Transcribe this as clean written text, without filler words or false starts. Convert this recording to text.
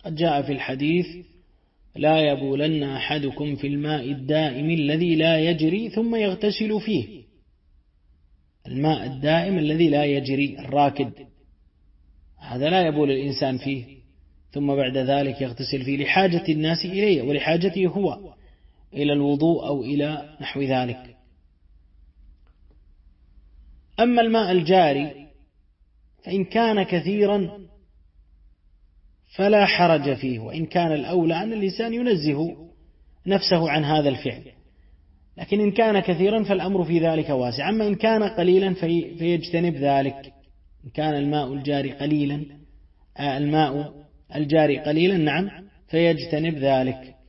قد جاء في الحديث: لا يبولن أحدكم في الماء الدائم الذي لا يجري ثم يغتسل فيه. الماء الدائم الذي لا يجري الراكد، هذا لا يبول الإنسان فيه ثم بعد ذلك يغتسل فيه لحاجة الناس إليه ولحاجته هو إلى الوضوء أو إلى نحو ذلك. أما الماء الجاري فإن كان كثيرا فلا حرج فيه، وإن كان الأولى أن الإنسان ينزه نفسه عن هذا الفعل، لكن إن كان كثيرا فالأمر في ذلك واسع. أما إن كان قليلا فيجتنب ذلك. إن كان الماء الجاري قليلا نعم فيجتنب ذلك.